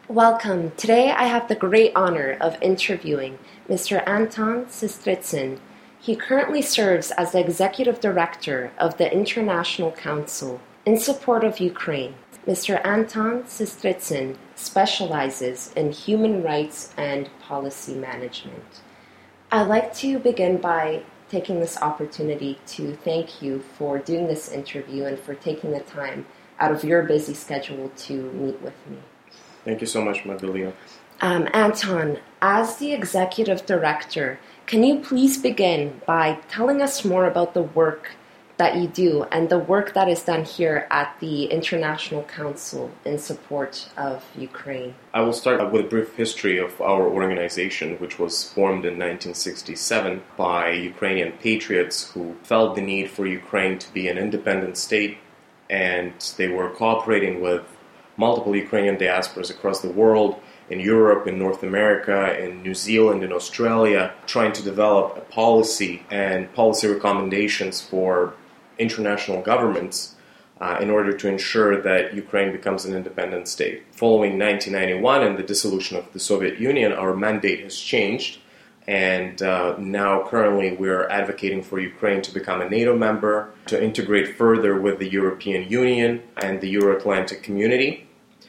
Welcome. Today I have the great honor of interviewing Mr. Anton Systritsyn. He currently serves as the Executive Director of the International Council in support of Ukraine. Mr. Anton Systritsyn specializes in human rights and policy management. I'd like to begin by taking this opportunity to thank you for doing this interview and for taking the time out of your busy schedule to meet with me. Thank you so much, Magdalena. Anton, as the Executive Director, can you please begin by telling us more about the work that you do and the work that is done here at the International Council in support of Ukraine? I will start with a brief history of our organization, which was formed in 1967 by Ukrainian patriots who felt the need for Ukraine to be an independent state, and they were cooperating with multiple Ukrainian diasporas across the world, in Europe, in North America, in New Zealand, in Australia, trying to develop a policy and policy recommendations for international governments in order to ensure that Ukraine becomes an independent state. Following 1991 and the dissolution of the Soviet Union, our mandate has changed, and now currently we're advocating for Ukraine to become a NATO member, to integrate further with the European Union and the Euro-Atlantic community.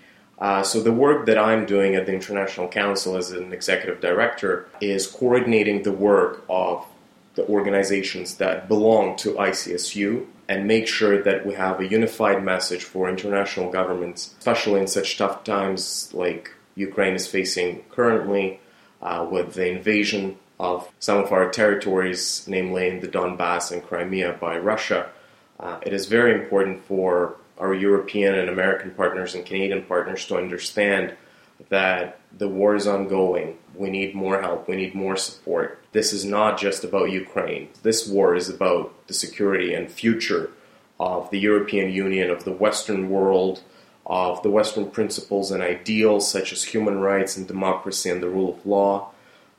So the work that I'm doing at the International Council as an executive director is coordinating the work of the organizations that belong to ICSU and make sure that we have a unified message for international governments, especially in such tough times like Ukraine is facing currently with the invasion of some of our territories, namely in the Donbass and Crimea by Russia. It is very important for our European and American partners and Canadian partners to understand that the war is ongoing. We need more help. We need more support. This is not just about Ukraine. This war is about the security and future of the European Union, of the Western world, of the Western principles and ideals such as human rights and democracy and the rule of law.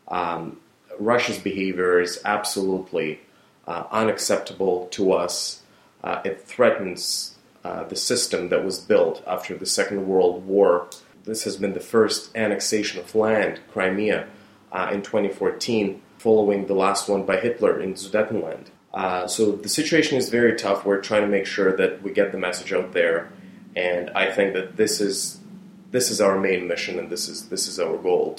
Russia's behavior is absolutely unacceptable to us. It threatens the system that was built after the Second World War. This has been the first annexation of land, Crimea, in 2014, following the last one by Hitler in Sudetenland. So the situation is very tough. We're trying to make sure that we get the message out there, and I think that this is our main mission, and this is our goal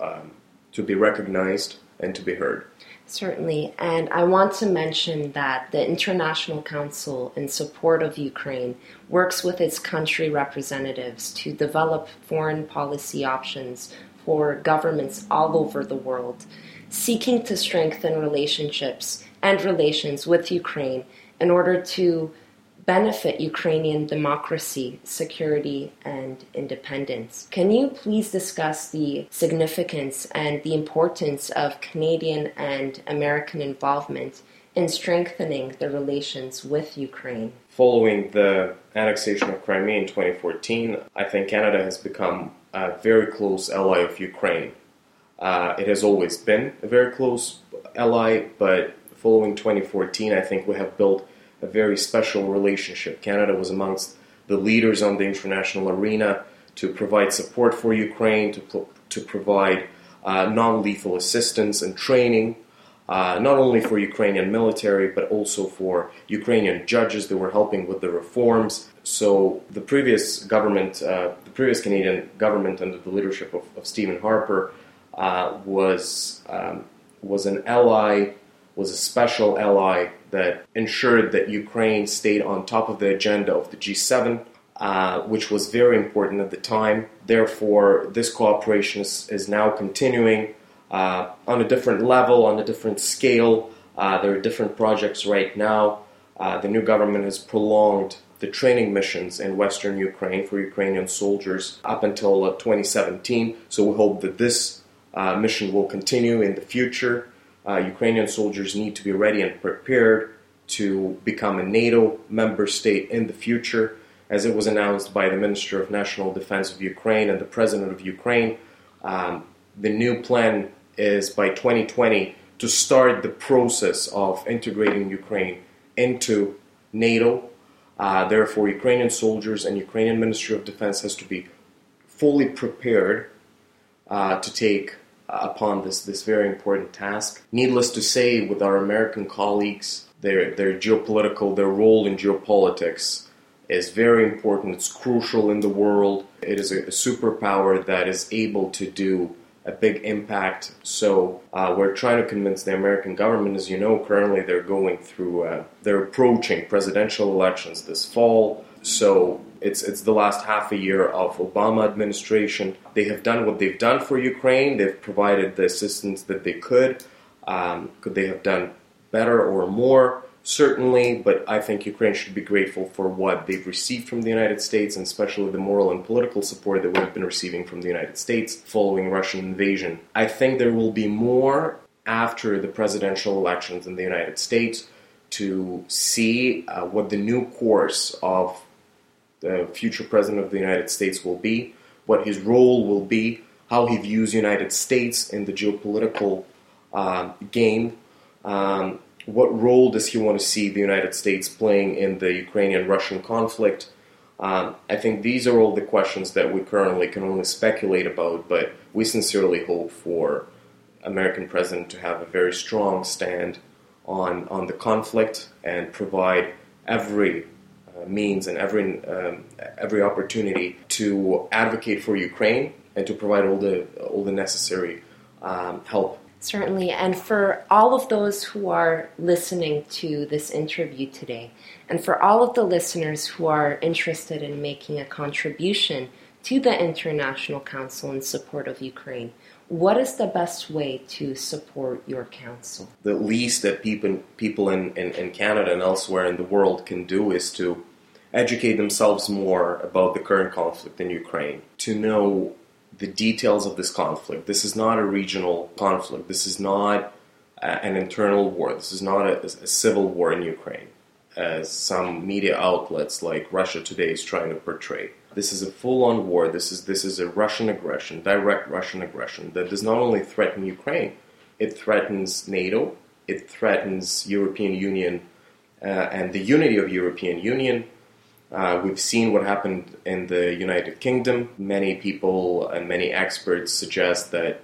to be recognized and to be heard. Certainly, and I want to mention that the International Council in support of Ukraine works with its country representatives to develop foreign policy options for governments all over the world, seeking to strengthen relationships and relations with Ukraine in order to benefit Ukrainian democracy, security, and independence. Can you please discuss the significance and the importance of Canadian and American involvement in strengthening the relations with Ukraine? Following the annexation of Crimea in 2014, I think Canada has become a very close ally of Ukraine. It has always been a very close ally, but following 2014, I think we have built a very special relationship. Canada was amongst the leaders on the international arena to provide support for Ukraine, to provide non-lethal assistance and training, not only for Ukrainian military, but also for Ukrainian judges that were helping with the reforms. So the previous government, the previous Canadian government under the leadership of Stephen Harper was an ally, was a special ally that ensured that Ukraine stayed on top of the agenda of the G7, which was very important at the time. Therefore, this cooperation is now continuing on a different level, on a different scale. There are different projects right now. The new government has prolonged the training missions in Western Ukraine for Ukrainian soldiers up until 2017. So we hope that this mission will continue in the future. Ukrainian soldiers need to be ready and prepared to become a NATO member state in the future, as it was announced by the Minister of National Defense of Ukraine and the President of Ukraine. The new plan is by 2020 to start the process of integrating Ukraine into NATO. Therefore, Ukrainian soldiers and Ukrainian Ministry of Defense has to be fully prepared to take upon this very important task. Needless to say, with our American colleagues, their geopolitical, their role in geopolitics is very important. It's crucial in the world. It is a superpower that is able to do a big impact. So we're trying to convince the American government. As you know, currently they're approaching presidential elections this fall. So it's the last half a year of Obama administration. They have done what they've done for Ukraine. They've provided the assistance that they could. Could they have done better or more? Certainly, but I think Ukraine should be grateful for what they've received from the United States, and especially the moral and political support that we've been receiving from the United States following Russian invasion. I think there will be more after the presidential elections in the United States to see what the new course of the future president of the United States will be, what his role will be, how he views the United States in the geopolitical game. What role does he want to see the United States playing in the Ukrainian-Russian conflict? I think these are all the questions that we currently can only speculate about, but we sincerely hope for American president to have a very strong stand on the conflict and provide every means and every opportunity to advocate for Ukraine and to provide all the necessary help. Certainly, and for all of those who are listening to this interview today, and for all of the listeners who are interested in making a contribution to the International Council in support of Ukraine, what is the best way to support your council? The least that people in Canada and elsewhere in the world can do is to educate themselves more about the current conflict in Ukraine, to know the details of this conflict. This is not a regional conflict. This is not an internal war. This is not a civil war in Ukraine, as some media outlets like Russia Today is trying to portray. This is a full-on war. This is a Russian aggression, direct Russian aggression, that does not only threaten Ukraine, it threatens NATO, it threatens European Union and the unity of European Union. We've seen what happened in the United Kingdom. Many people and many experts suggest that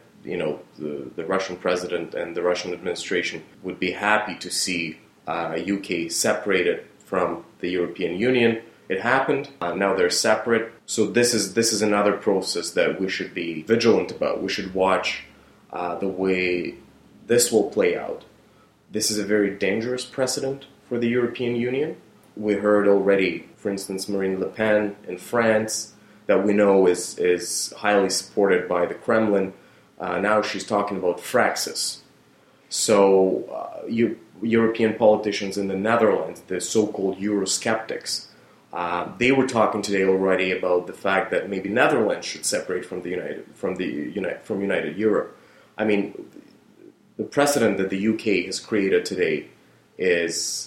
the Russian president and the Russian administration would be happy to see UK separated from the European Union. It happened. Now they're separate. So this is another process that we should be vigilant about. We should watch the way this will play out. This is a very dangerous precedent for the European Union. We heard already, for instance, Marine Le Pen in France, that we know is highly supported by the Kremlin. Now she's talking about Fraxis. So European politicians in the Netherlands, the so-called Eurosceptics, they were talking today already about the fact that maybe Netherlands should separate from United Europe. I mean, the precedent that the UK has created today is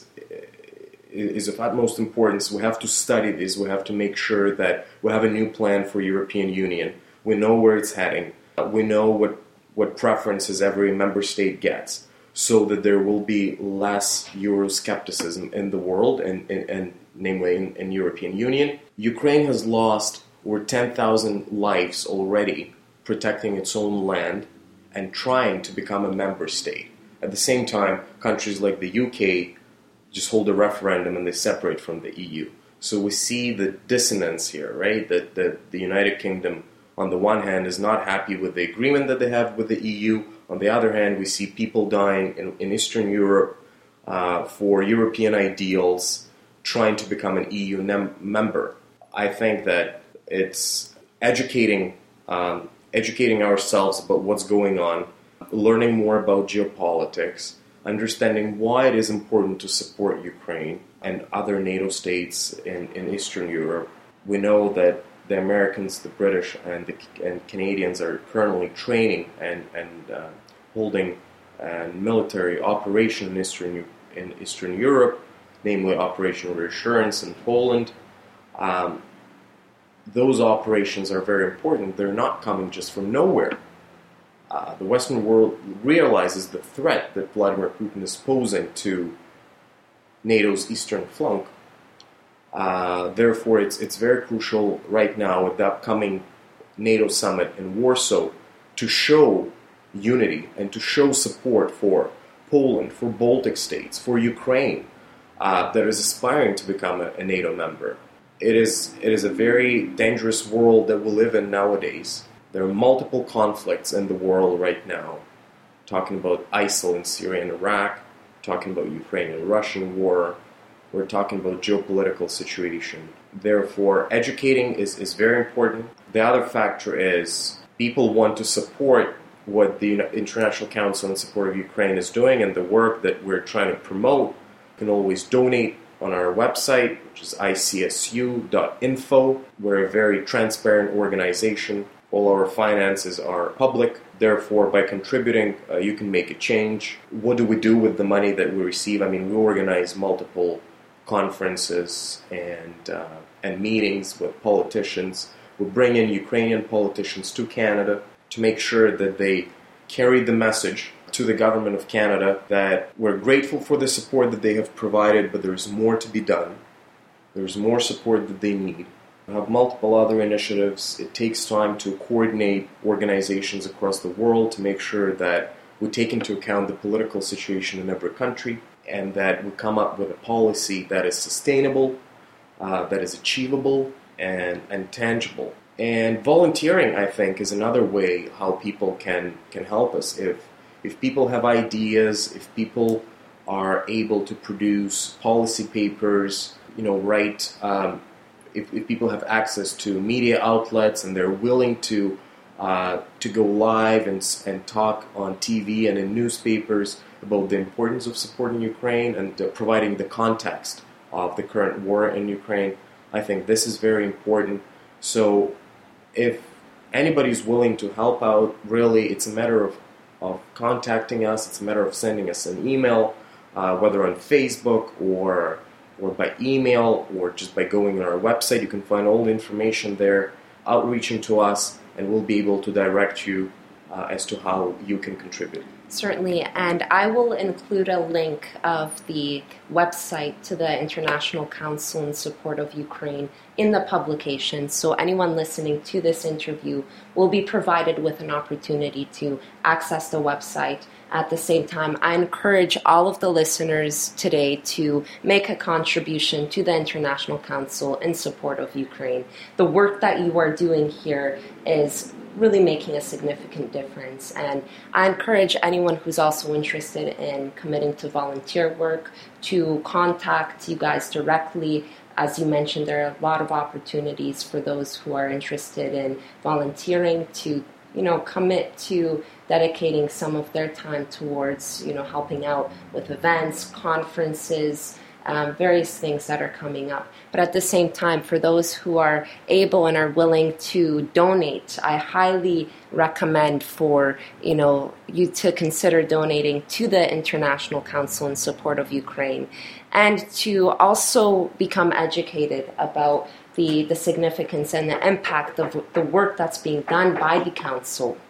of utmost importance. We have to study this. We have to make sure that we have a new plan for European Union. We know where it's heading. We know what preferences every member state gets, so that there will be less Euroscepticism in the world, and namely in European Union. Ukraine has lost over 10,000 lives already protecting its own land and trying to become a member state. At the same time, countries like the UK just hold a referendum and they separate from the EU. So we see the dissonance here, right? That the United Kingdom, on the one hand, is not happy with the agreement that they have with the EU. On the other hand, we see people dying in Eastern Europe for European ideals, trying to become an EU member. I think that it's educating ourselves about what's going on, learning more about geopolitics, understanding why it is important to support Ukraine and other NATO states in Eastern Europe. We know that the Americans, the British, and Canadians are currently training and holding a military operation in Eastern Europe, namely Operation Reassurance in Poland. Those operations are very important. They're not coming just from nowhere. The Western world realizes the threat that Vladimir Putin is posing to NATO's eastern flank. Therefore, it's very crucial right now with the upcoming NATO summit in Warsaw to show unity and to show support for Poland, for Baltic states, for Ukraine, that is aspiring to become a NATO member. It is a very dangerous world that we live in nowadays. There are multiple conflicts in the world right now. Talking about ISIL in Syria and Iraq, talking about Ukrainian-Russian war, we're talking about geopolitical situation. Therefore, educating is very important. The other factor is people want to support what the International Council in Support of Ukraine is doing and the work that we're trying to promote. You can always donate on our website, which is icsu.info. We're a very transparent organization. All our finances are public. Therefore, by contributing, you can make a change. What do we do with the money that we receive? I mean, we organize multiple conferences and meetings with politicians. We bring in Ukrainian politicians to Canada to make sure that they carry the message to the government of Canada that we're grateful for the support that they have provided, but there's more to be done. There's more support that they need. We have multiple other initiatives. It takes time to coordinate organizations across the world to make sure that we take into account the political situation in every country and that we come up with a policy that is sustainable, that is achievable, and tangible. And volunteering, I think, is another way how people can help us. If people have ideas, if people are able to produce policy papers, write, if people have access to media outlets and they're willing to go live and talk on TV and in newspapers about the importance of supporting Ukraine and providing the context of the current war in Ukraine, I think this is very important. So if anybody's willing to help out, really, it's a matter of contacting us. It's a matter of sending us an email, whether on Facebook or by email or just by going on our website. You can find all the information there, outreaching to us, and we'll be able to direct you as to how you can contribute. Certainly, and I will include a link of the website to the International Council in Support of Ukraine in the publication, so anyone listening to this interview will be provided with an opportunity to access the website. At the same time, I encourage all of the listeners today to make a contribution to the International Council in Support of Ukraine. The work that you are doing here is really making a significant difference. And I encourage anyone who's also interested in committing to volunteer work to contact you guys directly. As you mentioned, there are a lot of opportunities for those who are interested in volunteering to, commit to dedicating some of their time towards, helping out with events, conferences, various things that are coming up. But at the same time, for those who are able and are willing to donate, I highly recommend for you to consider donating to the International Council in Support of Ukraine, and to also become educated about the significance and the impact of the work that's being done by the Council